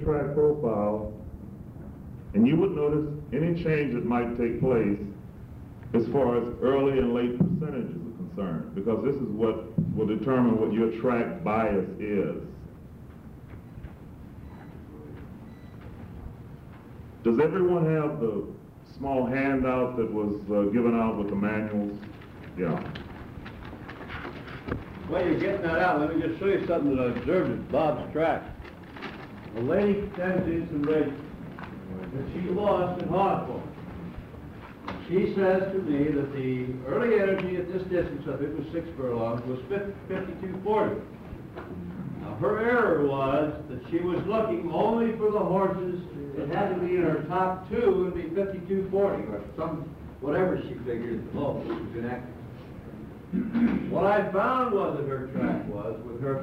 track profile, and you would notice any change that might take place as far as early and late percentages are concerned, because this is what will determine what your track bias is. Does everyone have the small handout that was given out with the manuals? Yeah. While you're getting that out, let me just show you something that I observed at Bob's track. A lady sends in some races that she lost in Hawthorne. She says to me that the early energy at this distance, I think it was 6 furlongs, was 5240. Now, her error was that she was looking only for the horses that had to be in her top 2 and be 5240, or some, whatever she figured at the moment, which was inaccurate. What I found was that her track was, with her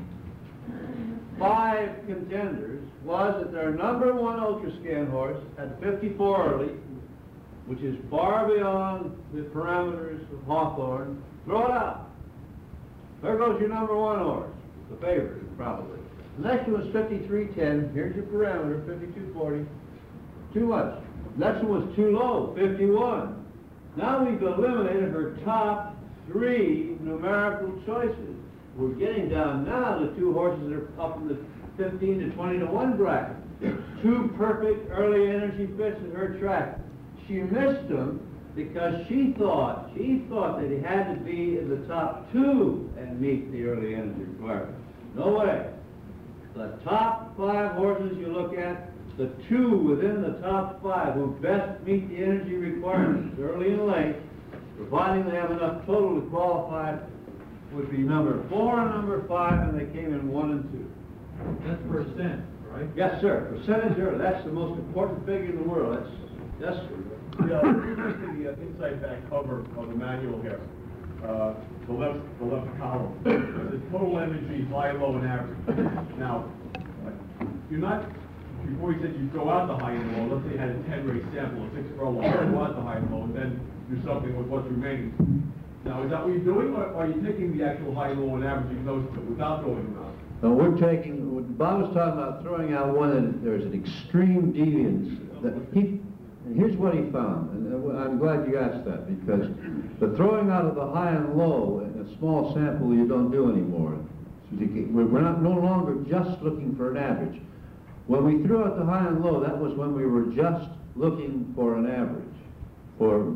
5 contenders, was that their number 1 Ultrascan horse had 54 early, which is far beyond the parameters of Hawthorne. Throw it out. There goes your number 1 horse, the favorite, probably. The next one was 5310. Here's your parameter, 5240. Too much. Next one was too low, 51. Now we've eliminated her top 3 numerical choices. We're getting down now to 2 horses that are up in the 15 to 20 to 1 bracket. 2 perfect early energy fits in her track. She missed them because she thought that he had to be in the top 2 and meet the early energy requirement. No way. The top 5 horses you look at, the 2 within the top 5 who best meet the energy requirements, early and late, providing they have enough total to qualify, would be number 4 and number 5, and they came in 1 and 2. That's percent, right? Yes, sir. Percentage early. That's the most important figure in the world. That's Yeah, the inside back cover of the manual here. The left column. The total energy, high, low, and average. Now, you're not, before you said you throw out the high and low, let's say you had a 10-race sample of 6 furlongs, throw out the high and low, and then do something with what's remaining. Now, is that what you're doing, or are you taking the actual high, low, and averaging those without throwing them out? No, we're taking, what Bob was talking about, throwing out one that there's an extreme deviance. And here's what he found, and I'm glad you asked that, because the throwing out of the high and low in a small sample you don't do anymore. We're not no longer just looking for an average. When we threw out the high and low, that was when we were just looking for an average, for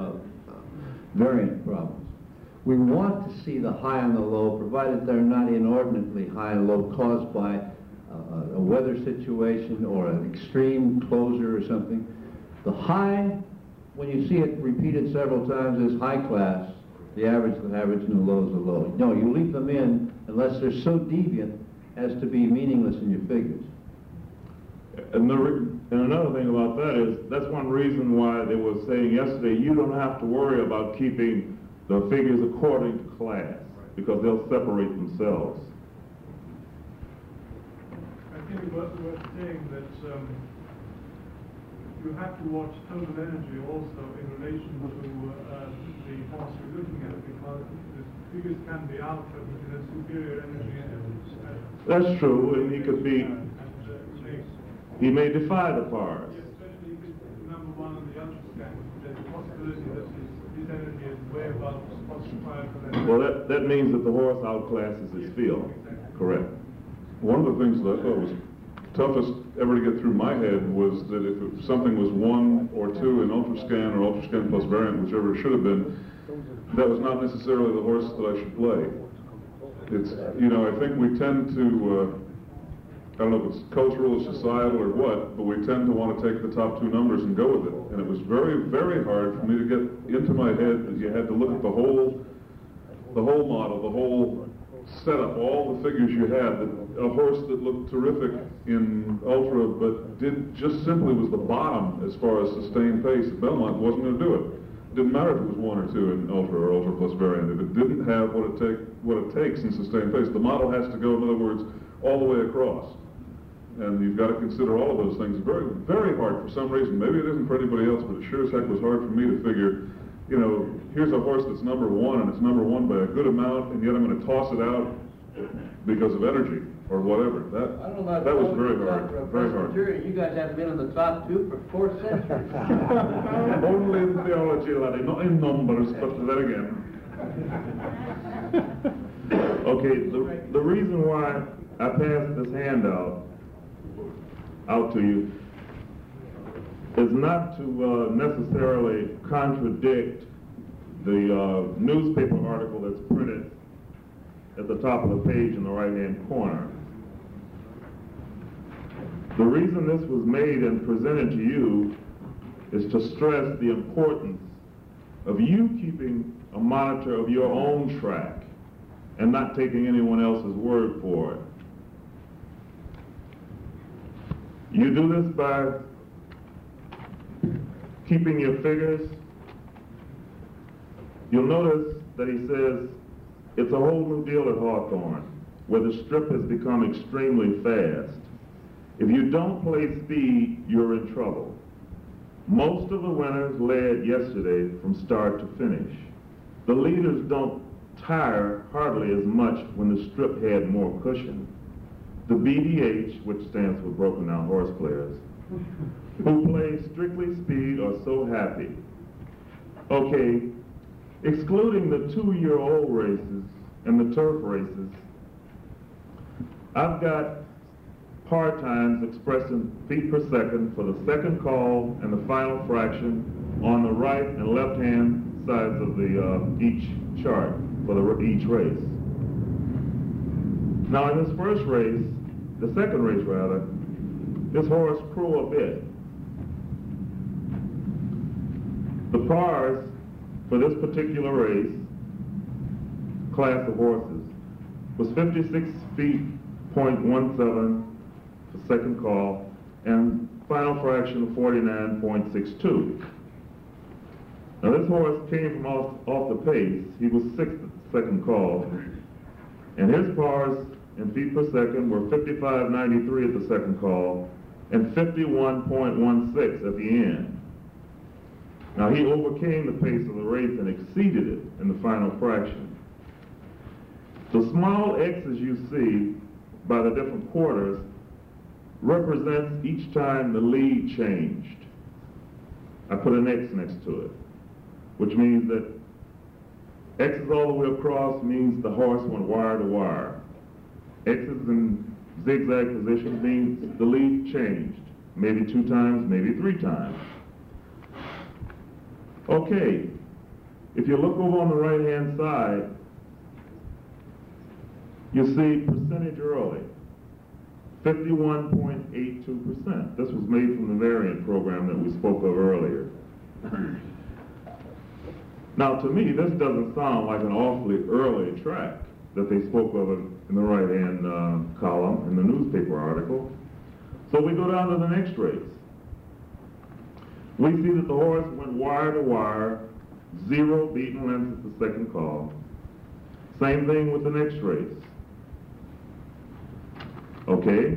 variant problems. We want to see the high and the low, provided they're not inordinately high and low caused by a weather situation or an extreme closure or something. The high, when you see it repeated several times, is high class. The average is the average and the low is the low. No, you leave them in unless they're so deviant as to be meaningless in your figures. And another thing about that is, that's one reason why they were saying yesterday, you don't have to worry about keeping the figures according to class, because they'll separate themselves. I think we're saying that you have to watch total energy also in relation to the horse you're looking at, because the figures can be alpha, which is a superior energy. That's true, and he could be, he may defy the pars. Especially if it's number 1 on the Ultrascan, there's a possibility that his energy is way above what's required for that. Well, that means that the horse outclasses his field. Correct. One of the things that I thought was toughest ever to get through my head was that if something was 1 or 2 in Ultrascan or Ultrascan plus variant, whichever it should have been, that was not necessarily the horse that I should play. It's, you know, I think we tend to, I don't know if it's cultural or societal or what, but we tend to want to take the top 2 numbers and go with it. And it was very, very hard for me to get into my head that you had to look at the whole model, the whole setup, all the figures you had. That a horse that looked terrific in Ultra, but just simply was the bottom as far as sustained pace at Belmont, wasn't going to do it. It didn't matter if it was 1 or 2 in Ultra or Ultra plus variant. If it didn't have what it takes in sustained pace, the model has to go, in other words, all the way across. And you've got to consider all of those things. Very, very hard for some reason. Maybe it isn't for anybody else, but it sure as heck was hard for me to figure, you know, here's a horse that's number 1, and it's number 1 by a good amount, and yet I'm going to toss it out because of energy. or whatever. I don't know about That was going very to the top hard, for a very hard. Presbyterian. You guys haven't been in the top two for 4 centuries. Only in theology, laddie, not in numbers, but then again. Okay, the reason why I passed this handout out to you is not to necessarily contradict the newspaper article that's printed at the top of the page in the right-hand corner. The reason this was made and presented to you is to stress the importance of you keeping a monitor of your own track and not taking anyone else's word for it. You do this by keeping your figures. You'll notice that he says it's a whole new deal at Hawthorne, where the strip has become extremely fast. If you don't play speed, you're in trouble. Most of the winners led yesterday from start to finish. The leaders don't tire hardly as much when the strip had more cushion. The BDH, which stands for Broken Down Horse Players, who play strictly speed are so happy. Okay, excluding the 2-year-old races and the turf races, I've got par times expressed in feet per second for the second call and the final fraction on the right and left-hand sides of the each chart for each race. Now in this first race, the second race rather, this horse crew a bit. The pars for this particular race, class of horses, was 56 feet, .17 for second call, and final fraction of 49.62. Now this horse came from off the pace. He was 6th at the second call, and his pars in feet per second were 55.93 at the second call, and 51.16 at the end. Now he overcame the pace of the race and exceeded it in the final fraction. The small X's you see by the different quarters represents each time the lead changed. I put an X next to it, which means that X's all the way across means the horse went wire to wire. X's in zigzag positions means the lead changed, maybe 2 times, maybe 3 times. Okay, if you look over on the right-hand side, you see percentage early, 51.82%. This was made from the variant program that we spoke of earlier. Now, to me, this doesn't sound like an awfully early track that they spoke of in the right-hand column in the newspaper article. So we go down to the next race. We see that the horse went wire to wire, 0 beaten lengths at the second call. Same thing with the next race. Okay.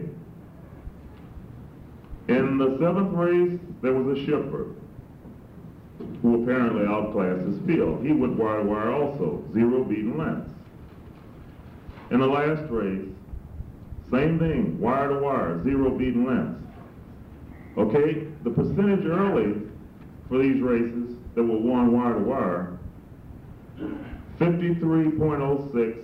In the 7th race, there was a shipper who apparently outclassed his field. He went wire to wire also, 0 beaten lengths. In the last race, same thing, wire to wire, 0 beaten lengths. Okay, the percentage early for these races that were won wire to wire, 53.06,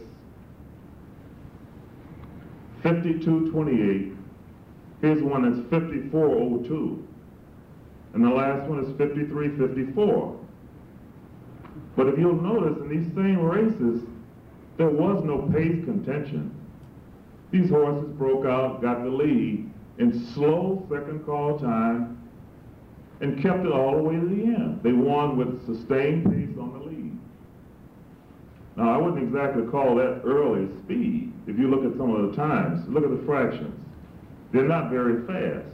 52.28. Here's one that's 54.02. And the last one is 53.54. But if you'll notice, in these same races, there was no pace contention. These horses broke out, got the lead in slow second call time, and kept it all the way to the end. They won with sustained pace on the lead. Now, I wouldn't exactly call that early speed. If you look at some of the times, look at the fractions. They're not very fast.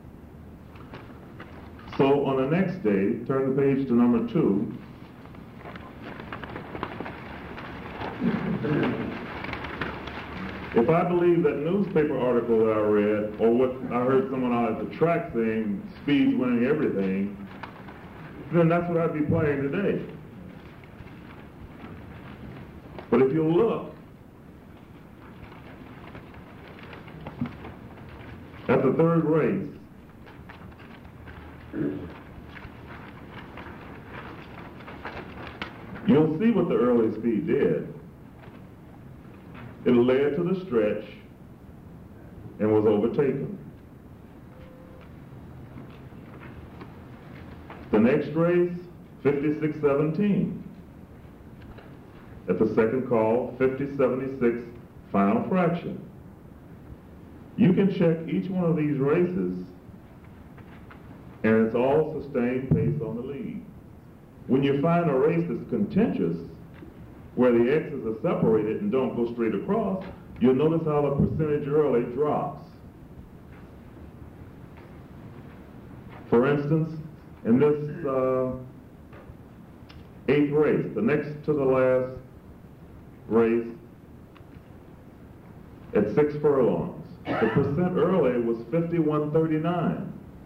So on the next day, turn the page to number 2. If I believe that newspaper article that I read, or what I heard someone out at the track saying, speed's winning everything, then that's what I'd be playing today. But if you look, At the third race, you'll see what the early speed did. It led to the stretch and was overtaken. The next race, 56-17. At the second call, 50-76 final fraction. You can check each one of these races, and it's all sustained pace on the lead. When you find a race that's contentious, where the X's are separated and don't go straight across, you'll notice how the percentage early drops. For instance, in this 8th race, the next to the last race, at 6 furlongs, the percent early was 51.39.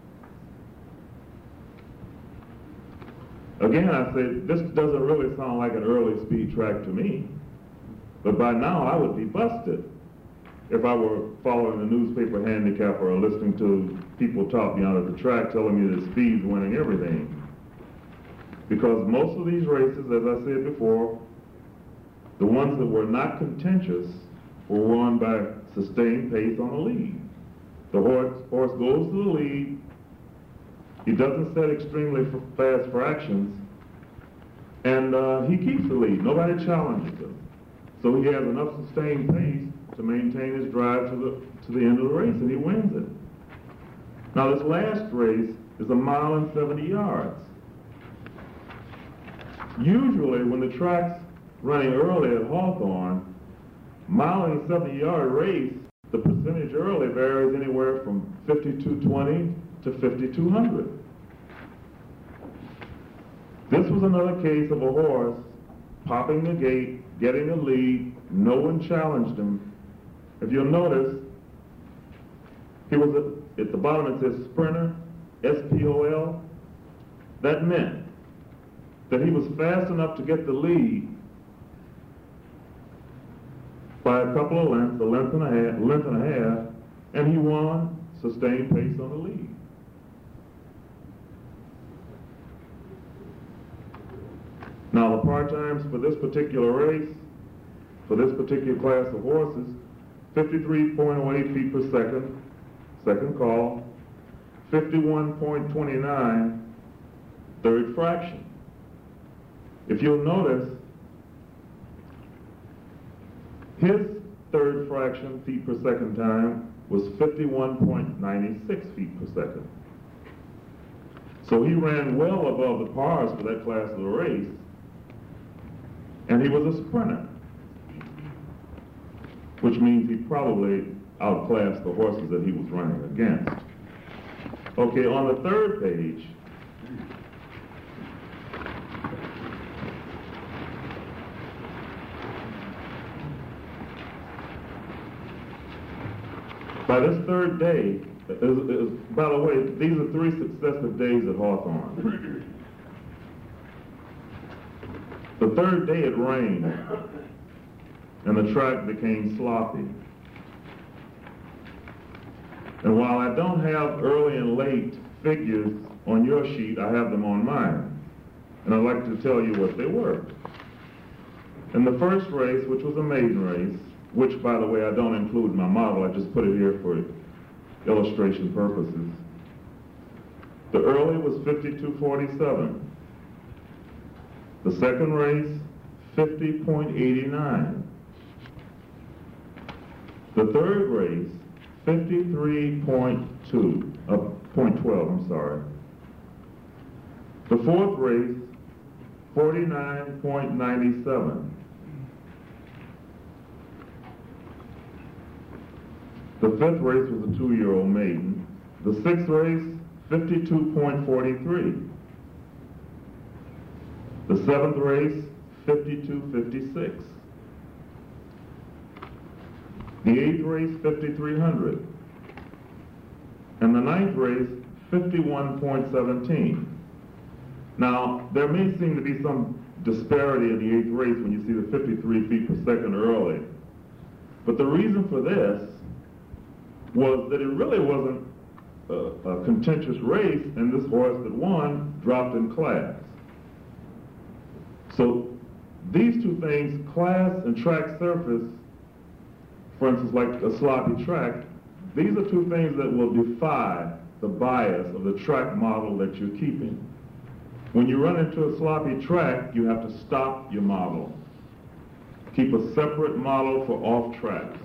Again, I say, this doesn't really sound like an early speed track to me. But by now, I would be busted if I were following the newspaper handicapper or listening to people talk me out of the track telling me that speed's winning everything. Because most of these races, as I said before, the ones that were not contentious were won by sustained pace on the lead. The horse goes to the lead. He doesn't set extremely fast fractions, and he keeps the lead. Nobody challenges him. So he has enough sustained pace to maintain his drive to the end of the race, and he wins it. Now this last race is 1 mile and 70 yards. Usually when the track's running early at Hawthorne, 1 mile and 70 yard race, the percentage early varies anywhere from 52.20 to 5200. This was another case of a horse popping the gate, getting a lead, no one challenged him. If you'll notice, he was at the bottom it says sprinter, S-P-O-L. That meant that he was fast enough to get the lead by a couple of lengths, a length and a half, and he won sustained pace on the lead. Now the par times for this particular race, for this particular class of horses, 53.08 feet per second, second call, 51.29, third fraction. If you'll notice, his third fraction feet per second time was 51.96 feet per second. So he ran well above the pars for that class of the race, and he was a sprinter, which means he probably outclassed the horses that he was running against. Okay, on the third page, by this third day, by the way, these are 3 successive days at Hawthorne. The third day it rained, and the track became sloppy. And while I don't have early and late figures on your sheet, I have them on mine. And I'd like to tell you what they were. In the first race, which was a maiden race, which, by the way, I don't include in my model, I just put it here for illustration purposes. The early was 52.47. The second race, 50.89. The third race, 0.12, I'm sorry. The fourth race, 49.97. The fifth race was a 2-year-old maiden. The sixth race, 52.43. The seventh race, 52.56. The eighth race, 5,300. And the ninth race, 51.17. Now, there may seem to be some disparity in the eighth race when you see the 53 feet per second early. But the reason for this was that it really wasn't a contentious race, and this horse that won dropped in class. So these two things, class and track surface, for instance, like a sloppy track, these are two things that will defy the bias of the track model that you're keeping. When you run into a sloppy track, you have to stop your model. Keep a separate model for off tracks.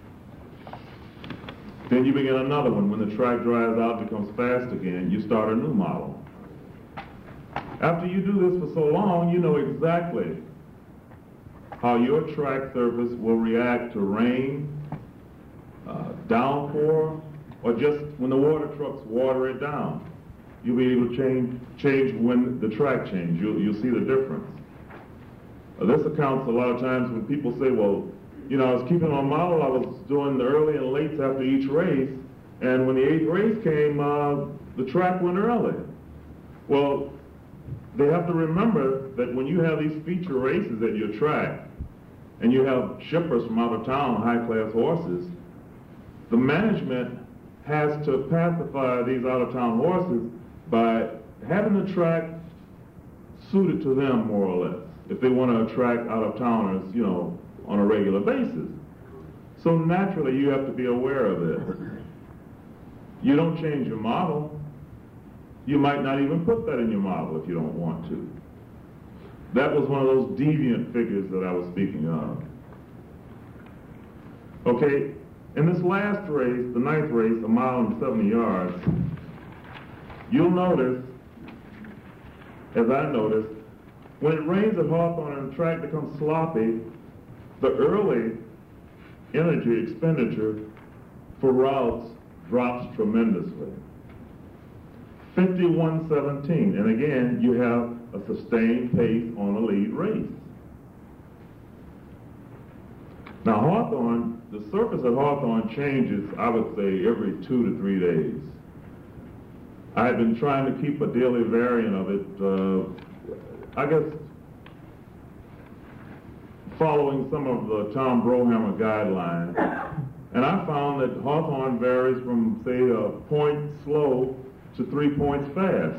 Then you begin another one. When the track dries out, becomes fast again, you start a new model. After you do this for so long, you know exactly how your track surface will react to rain, downpour, or just when the water trucks water it down. You'll be able to change when the track changes. You'll see the difference. This accounts a lot of times when people say, well, you know, I was keeping my model, I was doing the early and lates after each race, and when the 8th race came, the track went early. Well, they have to remember that when you have these feature races at your track, and you have shippers from out of town, high-class horses, the management has to pacify these out-of-town horses by having the track suited to them, more or less, if they want to attract out-of-towners, you know, on a regular basis. So naturally, you have to be aware of this. You don't change your model. You might not even put that in your model if you don't want to. That was one of those deviant figures that I was speaking of. Okay, in this last race, the 9th race, 1 mile and 70 yards, you'll notice, as I noticed, when it rains at Hawthorne and the track becomes sloppy, the early energy expenditure for routes drops tremendously. 51:17, and again, you have a sustained pace on a lead race. Now Hawthorne, the surface at Hawthorne changes, I would say, every 2 to 3 days. I had been trying to keep a daily variant of it, I guess, following some of the Tom Brohammer guidelines, and I found that Hawthorne varies from, say, a point slow to 3 points fast.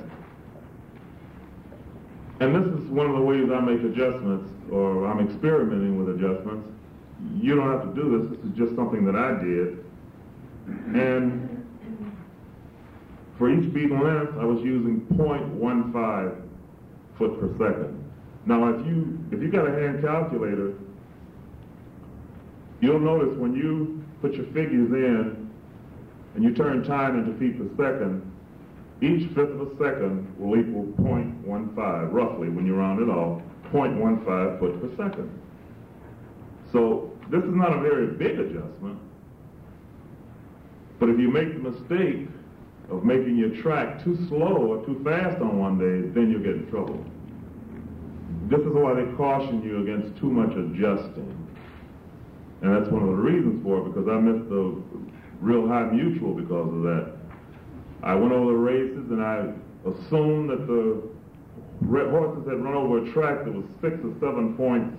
And this is one of the ways I make adjustments, or I'm experimenting with adjustments. You don't have to do this. This is just something that I did. And for each beat and length, I was using 0.15 foot per second. Now, if you got a hand calculator, you'll notice when you put your figures in and you turn time into feet per second, each fifth of a second will equal 0.15, roughly, when you round it off, 0.15 foot per second. So this is not a very big adjustment, but if you make the mistake of making your track too slow or too fast on one day, then you'll get in trouble. This is why they caution you against too much adjusting. And that's one of the reasons for it, because I missed the real high mutual because of that. I went over the races and I assumed that the horses had run over a track that was 6 or 7 points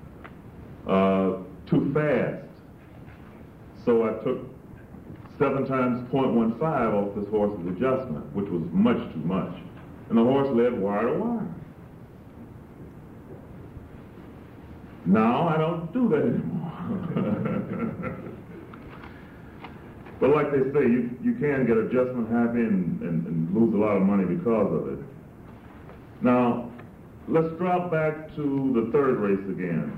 too fast. So I took 7 times 0.15 off this horse's adjustment, which was much too much. And the horse led wire to wire. Now I don't do that anymore. But like they say, you can get adjustment happy and lose a lot of money because of it. Now, let's drop back to the 3rd race again.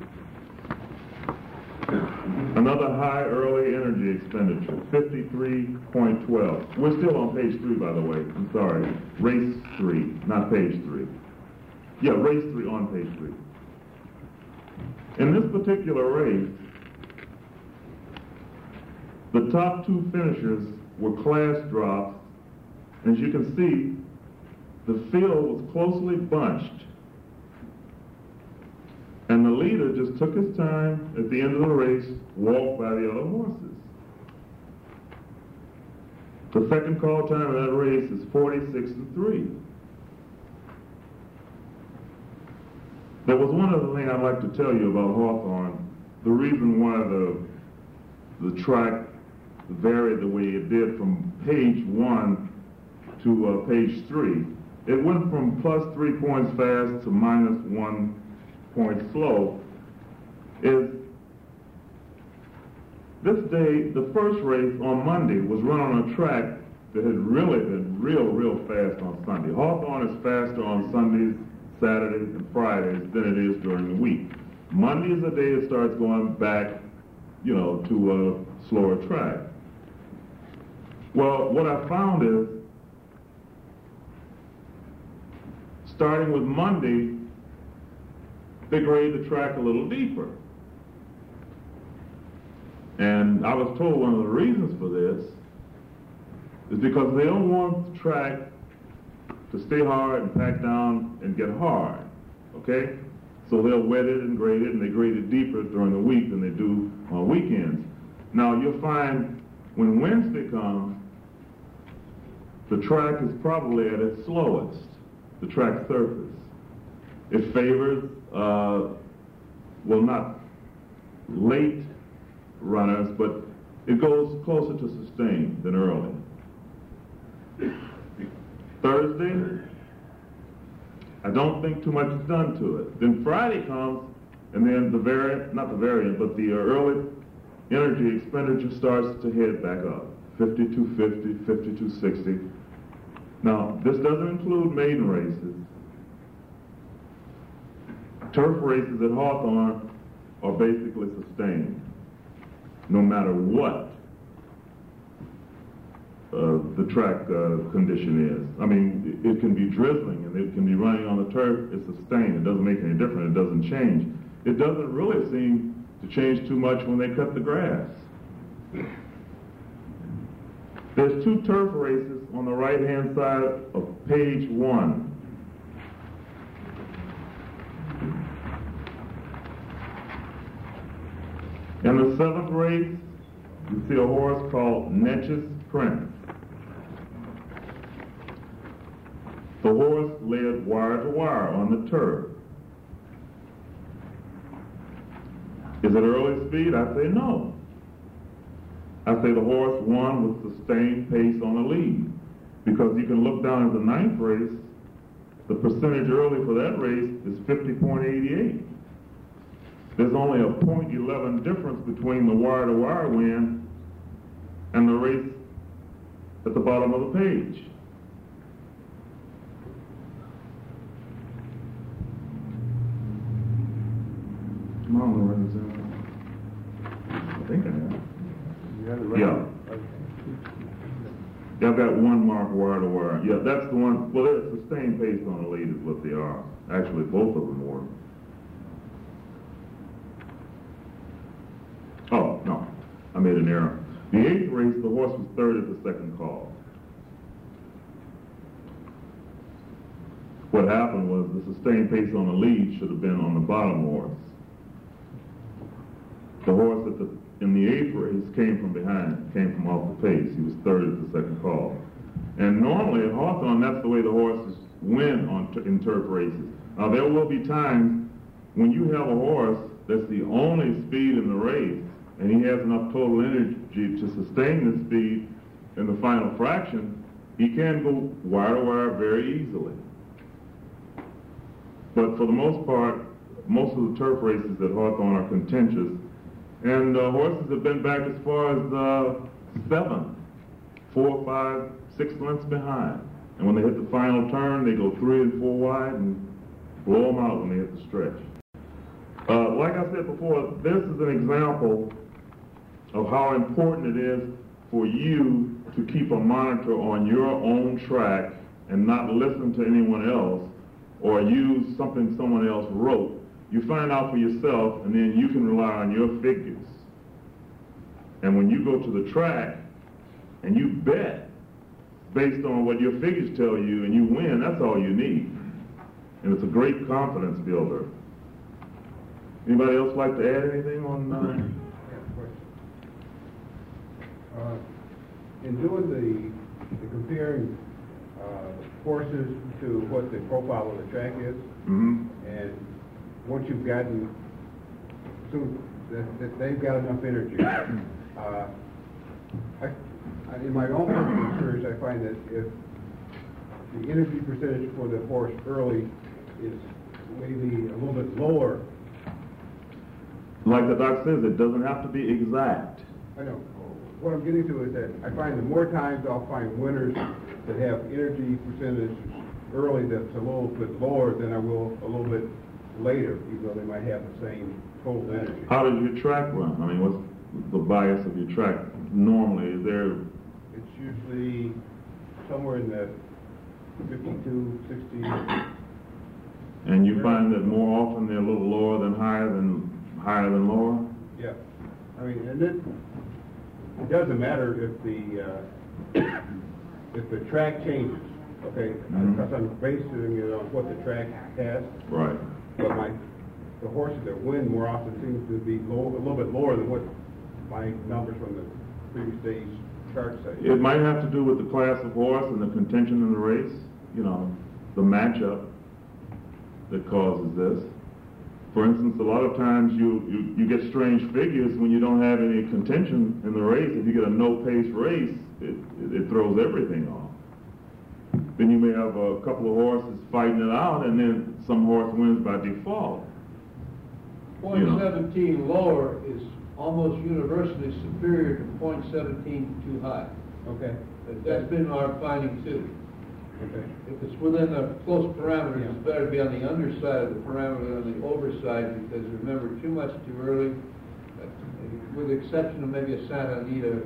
Another high early energy expenditure, 53.12. We're still on page 3, by the way. I'm sorry. Race 3, not page 3. Yeah, race 3 on page 3. In this particular race, the top 2 finishers were class drops. As you can see, the field was closely bunched. And the leader just took his time at the end of the race, walked by the other horses. The second call time of that race is 46-3. There was one other thing I'd like to tell you about Hawthorne. The reason why the track vary the way it did from page 1 to page 3. It went from plus 3 points fast to minus 1 point slow. Is this day, the first race on Monday was run on a track that had really been real fast on Sunday. Hawthorne is faster on Sundays, Saturdays, and Fridays than it is during the week. Monday is the day it starts going back, you know, to a slower track. Well, what I found is, starting with Monday, they grade the track a little deeper. And I was told one of the reasons for this is because they don't want the track to stay hard and pack down and get hard, okay? So they'll wet it and grade it, and they grade it deeper during the week than they do on weekends. Now, you'll find when Wednesday comes, the track is probably at its slowest, the track surface. It favors, well, not late runners, but it goes closer to sustained than early. Thursday, I don't think too much is done to it. Then Friday comes, and then the variant, not the variant, but the early energy expenditure starts to head back up. 5250, 5260. Now, this doesn't include maiden races. Turf races at Hawthorne are basically sustained, no matter what the track condition is. I mean, it can be drizzling and it can be running on the turf. It's sustained. It doesn't make any difference. It doesn't change. It doesn't really seem to change too much when they cut the grass. There's 2 turf races on the right-hand side of page 1. In the 7th race, you see a horse called Netch's Prince. The horse led wire to wire on the turf. Is it early speed? I say no. I say the horse won with sustained pace on the lead, because you can look down at the 9th race, the percentage early for that race is 50.88. There's only a .11 difference between the wire-to-wire win and the race at the bottom of the page. Come on, Lorenzo. I think I have. Yeah. Yeah, I've got 1 mark wire-to-wire. Yeah, that's the one. Well, they're sustained pace on the lead is what they are. Actually, both of them were. Oh, no, I made an error. The 8th race, the horse was 3rd at the second call. What happened was the sustained pace on the lead should have been on the bottom horse. The horse in the 8th race came from behind, came from off the pace. He was 3rd at the second call. And normally at Hawthorne, that's the way the horses win in turf races. Now, there will be times when you have a horse that's the only speed in the race, and he has enough total energy to sustain the speed in the final fraction, he can go wire-to-wire very easily. But for the most part, most of the turf races at Hawthorne are contentious, and horses have been back as far as 7, 4, 5, 6 lengths behind. And when they hit the final turn, they go 3 and 4 wide and blow them out when they hit the stretch. Like I said before, this is an example of how important it is for you to keep a monitor on your own track and not listen to anyone else or use something someone else wrote. You find out for yourself, and then you can rely on your figures. And when you go to the track and you bet based on what your figures tell you and you win, that's all you need. And it's a great confidence builder. Anybody else like to add anything on in doing the comparing horses to what the profile of the track is, and once you've gotten, so that they've got enough energy, In my own personal experience, I find that if the energy percentage for the horse early is maybe a little bit lower. Like the doc says, it doesn't have to be exact. I know. What I'm getting to is that I find that more times I'll find winners that have energy percentage early that's a little bit lower than I will a little bit later, even though they might have the same total energy. How does your track run? I mean, what's the bias of your track normally? Is there... It's usually somewhere in that 52, 60. And you find that more often they're a little lower than higher than lower? Yeah. I mean, and it doesn't matter if the track changes, okay? Because I'm basing it on what the track has. Right. But the horses that win more often seem to be a little bit lower than what my numbers from the previous day's chart say. It might have to do with the class of horse and the contention in the race, you know, the matchup that causes this. For instance, a lot of times you get strange figures when you don't have any contention in the race. If you get a no-pace race, it throws everything off. Then you may have a couple of horses fighting it out, and then some horse wins by default. .17 lower is almost universally superior to .17 too high. Okay. That's been our finding too. Okay. If it's within the close parameters, it's better to be on the underside of the parameter than the overside, because remember, too much too early, with the exception of maybe a Santa Anita,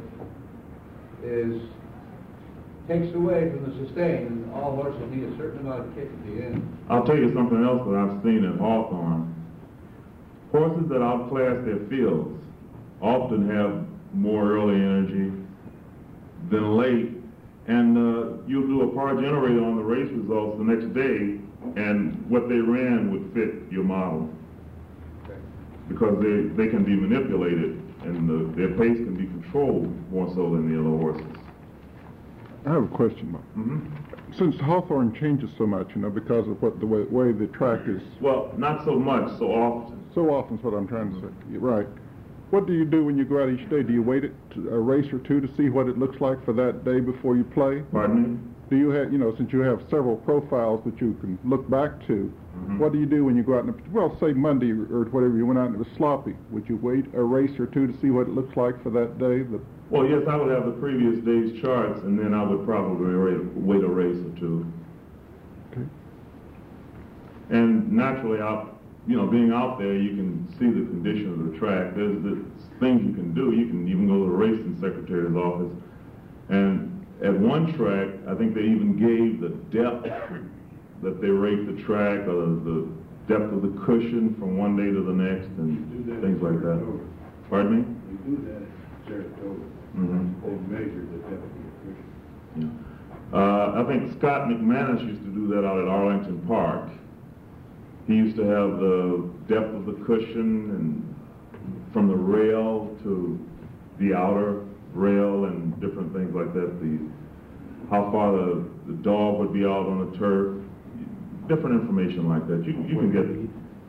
takes away from the sustain, and all horses need a certain amount of kick at the end. I'll tell you something else that I've seen at Hawthorne. Horses that outclass their fields often have more early energy than late, and you'll do a par generator on the race results the next day, and what they ran would fit your model. Okay. Because they can be manipulated, and their pace can be controlled more so than the other horses. I have a question, Mark. Since Hawthorne changes so much, you know, because of the way the track is... Well, not so much, so often. So often is what I'm trying to say. You're right. What do you do when you go out each day? Do you wait a race or two to see what it looks like for that day before you play? Pardon me? Do you have, you know, since you have several profiles that you can look back to, what do you do when you go out, say Monday or whatever, you went out and it was sloppy? Would you wait a race or two to see what it looks like for that day? Well, yes, I would have the previous day's charts, and then I would probably wait a race or two. Okay. And naturally, being out there, you can see the condition of the track. There's things you can do. You can even go to the racing secretary's office. And at one track, I think they even gave the depth that they rate the track, or the depth of the cushion from one day to the next, and things like that. Pardon me? You do that at Saratoga. They measure the depth of the cushion. Yeah. I think Scott McManus used to do that out at Arlington Park. He used to have the depth of the cushion and from the rail to the outer rail and different things like that. How far the dog would be out on the turf. Different information like that. You can get it.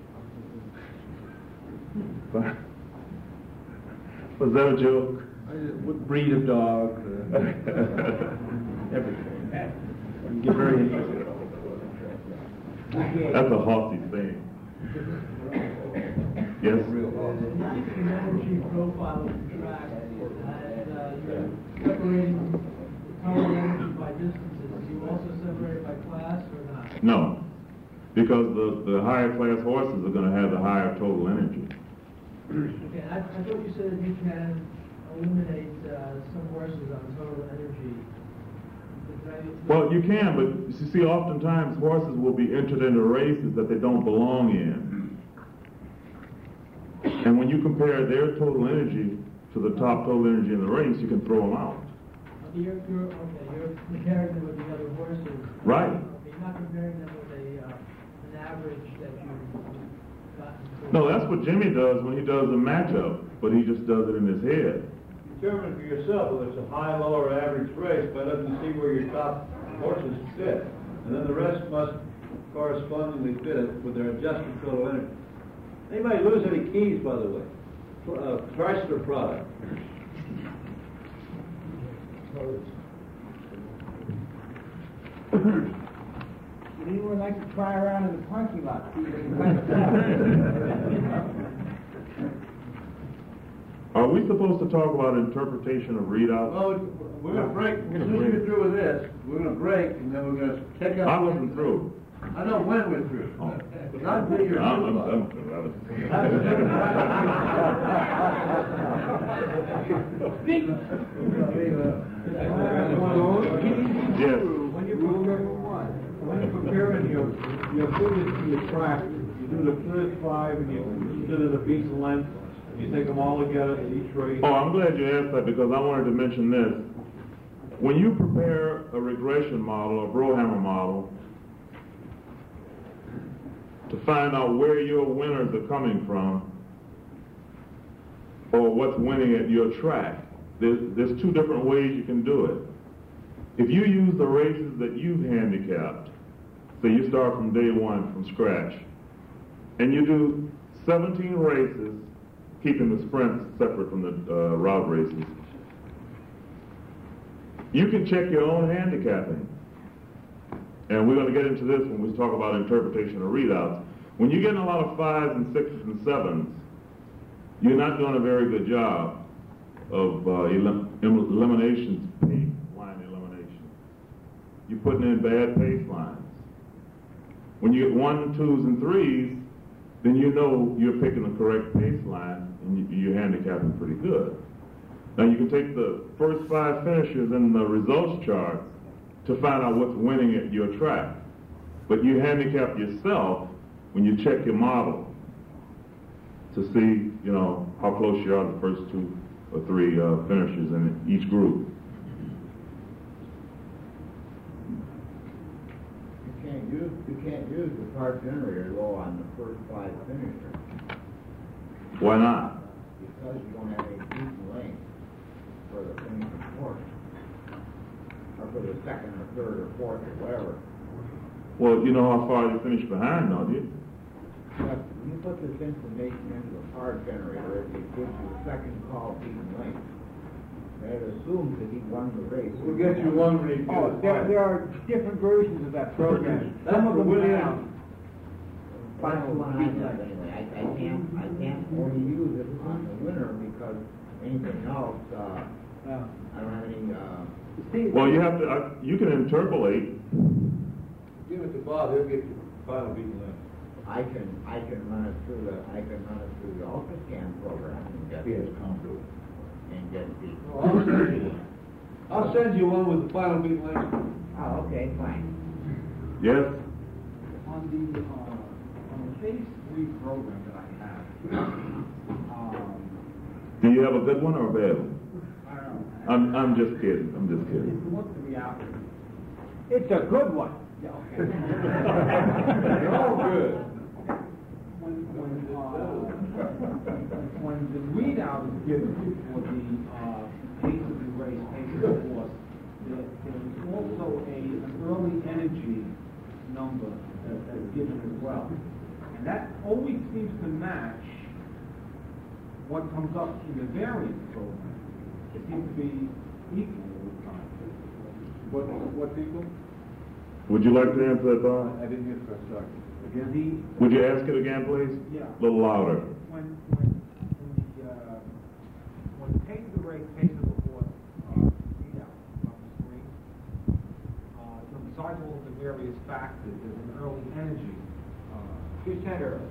Was that a joke? What breed of dog? Everything. Get very interested. That's a haughty thing. Yes? The energy profile of the track, you're separating total energy by distances. Do you also separate by class or not? No, because the higher class horses are going to have the higher total energy. Okay, I thought you said that you can eliminate some horses on total energy. Well, you can, but you see, oftentimes horses will be entered into races that they don't belong in. And when you compare their total energy to the top total energy in the race, you can throw them out. You're comparing them with the other horses. Right. You're not comparing them with an average that you've gotten. No, that's what Jimmy does when he does the matchup, but he just does it in his head. Determine for yourself whether it's a high, low, or average race by looking to see where your top horses fit. And then the rest must correspondingly fit it with their adjusted total energy. Anybody lose any keys, by the way? Chrysler product. Would anyone like to try around in the parking lot? See if they can find Are we supposed to talk about interpretation of readouts? Well, we're gonna break, as soon as we're through with this, we're gonna break, and then we're gonna take up. I wasn't through. I know when we're through. Oh. Not until you're through. Yes. When you're preparing your figures for your track, you do the first 5 and you consider the piece of length, and you take them all together in each race. Oh, I'm glad you asked that because I wanted to mention this. When you prepare a regression model, a Brohammer model, to find out where your winners are coming from, or what's winning at your track, there's 2 different ways you can do it. If you use the races that you've handicapped, so you start from day 1 from scratch, and you do 17 races, keeping the sprints separate from the route races, you can check your own handicapping. And we're going to get into this when we talk about interpretation of readouts. When you're getting a lot of 5s and 6s and 7s, you're not doing a very good job of eliminations, pace line elimination. You're putting in bad pace lines. When you get 1s, 2s, and 3s, then you know you're picking the correct pace line and you're handicapping pretty good. Now you can take the first 5 finishers in the results chart to find out what's winning at your track. But you handicap yourself when you check your model to see, how close you are to the first 2 or 3 finishers in each group. You can't use the part generator low on the first 5 finishers. Why not? Because you don't have a decent length for the finishing portion. Or for the second or third or fourth or whatever. Well, you know how far you finish behind, don't you? But when you put this information into a part generator, it gives you a second call beaten length. That assumes that he won the race. We'll get you one review. Oh, there are different versions of that program. Some of them have final beaten length. Anyway, I can't only use it on the winner because anything else, I don't have any. Well, you have to. You can interpolate. Give it to Bob, he'll get you final beaten length. I can run it through the UltraScan program and get it and get the. I'll send you one with the final beaten length. Oh, okay, fine. Yes. On the phase 3 program that I have, Do you have a good one or a bad one? I don't know. I'm just kidding. I'm just kidding. What's the reality? It's a good one. Yeah, okay. They're all good. When the readout is given for the pace of the race, pace of the course, there is also an early energy number that's given as well. And that always seems to match what comes up in the variance program. It seems to be equal all the time. What's equal? Would you like to answer that, Bob? I didn't hear the first start. Again, Would you ask it again, please? Yeah. A little louder. When the pace of the race, pace of the course, readout on the screen, besides all of the various factors, there's an early energy. Percent early.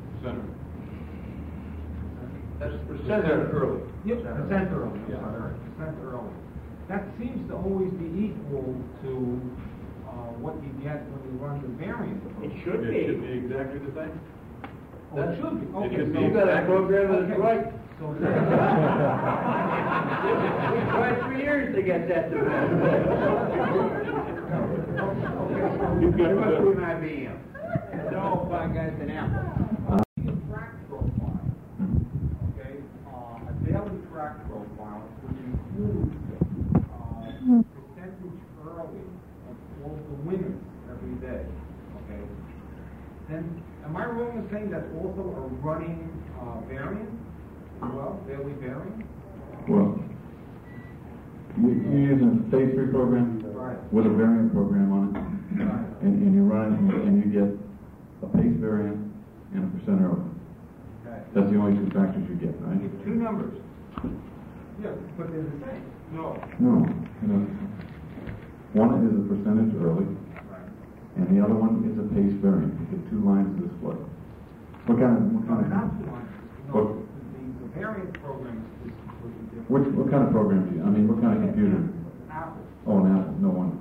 That's percent early. Yep, percent early. Yeah. Sorry, percent early. That seems to always be equal to what you get when you run the variance. It should It be. should be exactly the same. Oh, it should be. Okay, should so be You got a program that's okay. right. So We tried 3 years to get that to happen. You got must that. be an IBM. No, I got an apple. Track profile, okay, a daily track profile which includes percentage early of all the winners every day, okay? Then, am I wrong in saying that's also a running variance as well, daily variance? Well, You're using a phase 3 program with a variant program on it, and you run it, and you get a pace variant and a percent early. That's the only two factors you get, right? Two numbers. Yeah, but they're the same. No. No. One is a percentage early, and the other one is a pace variant. You get two lines to display. What kind of? Not two lines. No, the variant program is completely different. What kind of program do you? I mean, what kind of computer? Apple. Oh, an Apple. No wonder.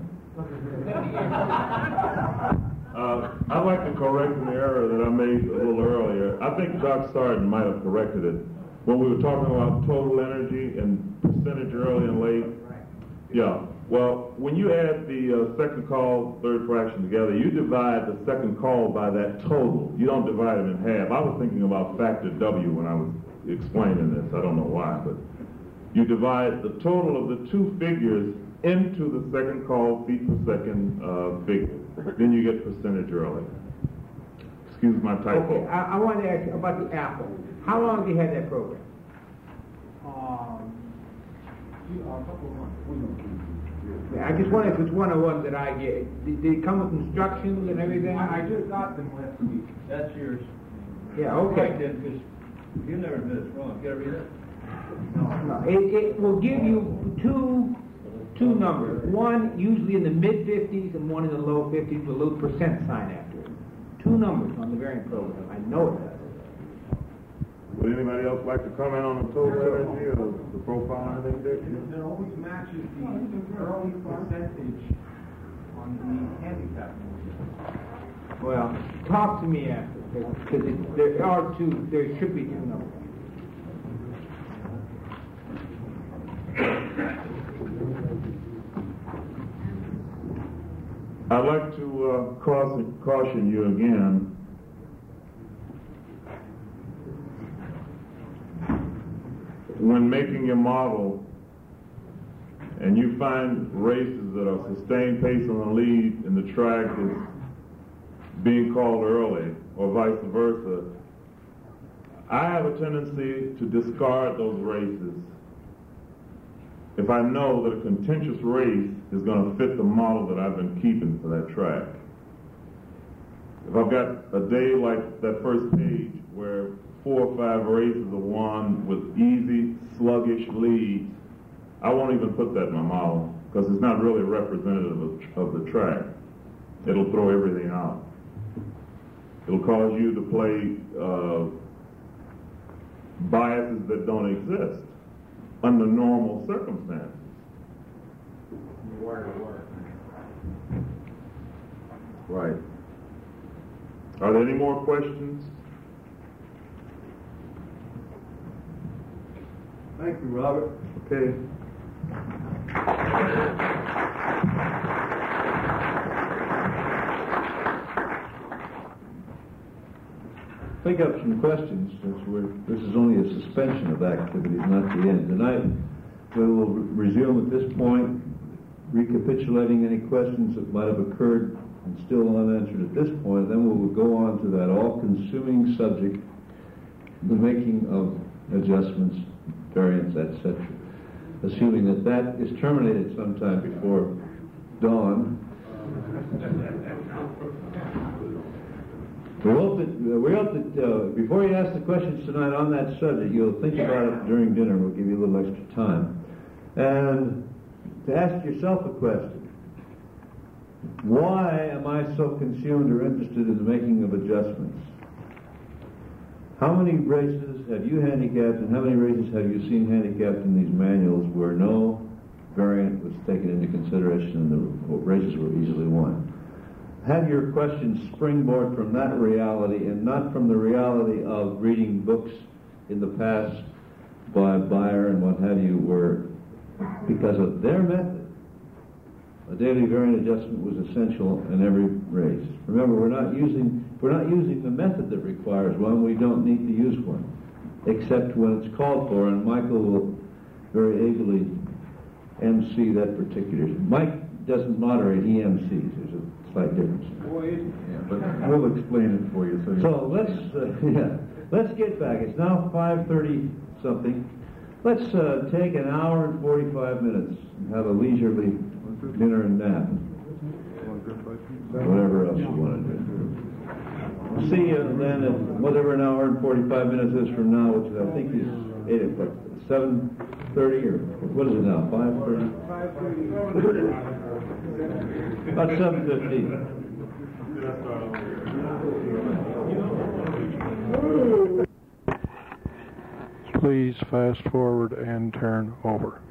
I'd like to correct an error that I made a little earlier. I think Doc Sargent might have corrected it. When we were talking about total energy and percentage early and late, yeah. Well, when you add the second call, third fraction together, you divide the second call by that total. You don't divide it in half. I was thinking about factor W when I was explaining this. I don't know why, but you divide the total of the two figures into the second call feet per second figure. Then you get percentage early. Excuse my typo. Okay, I wanted to ask you about the Apple. How long have you had that program? A couple of months. Yeah, I just wonder if it's one of the ones that I get. Did it come with instructions and everything? I just got them last week. That's yours. Yeah, okay. Because you never admit it's wrong. You gotta read it. No, it will give you two numbers. One usually in the mid-50s and one in the low 50s with a little percent sign after it. Two numbers on the variant program. I know it does. Would anybody else like to comment on the total energy or the profile or anything? It always matches the early percentage on the handicap measure. Well, talk to me after, because there should be two numbers. I'd like to caution you again. When making your model and you find races that are sustained pace on the lead and the track is being called early or vice versa, I have a tendency to discard those races if I know that a contentious race is going to fit the model that I've been keeping for that track. If I've got a day like that first page where 4 or 5 races are won with easy, sluggish leads, I won't even put that in my model because it's not really representative of the track. It'll throw everything out. It'll cause you to play biases that don't exist under normal circumstances. Right. Are there any more questions? Thank you, Robert. Okay. Pick up some questions, since this is only a suspension of activities, not the end. And we will resume at this point, recapitulating any questions that might have occurred and still unanswered at this point. Then we will go on to that all-consuming subject, the making of adjustments, variants, etc. Assuming that is terminated sometime before dawn. We hope that before you ask the questions tonight on that subject, you'll think about it during dinner. We'll give you a little extra time. And to ask yourself a question. Why am I so consumed or interested in the making of adjustments? How many races have you handicapped and how many races have you seen handicapped in these manuals where no variant was taken into consideration and the races were easily won? Have your questions springboard from that reality and not from the reality of reading books in the past by Bayer and what have you, where because of their method, a daily variant adjustment was essential in every race. Remember, we're not using the method that requires one. We don't need to use one, except when it's called for, and Michael will very ably MC that particular. Mike doesn't moderate, he MCs. There's a slight difference. Yeah, but we'll explain it for you. So let's get back. It's now 5:30 something. Let's take an hour and 45 minutes and have a leisurely dinner and nap. Whatever else you want to do. We'll see you then at whatever an hour and 45 minutes is from now, which I think is 8 o'clock, 7:30 or what is it now, 5:30? 5:30. About 7:15. Please fast forward and turn over.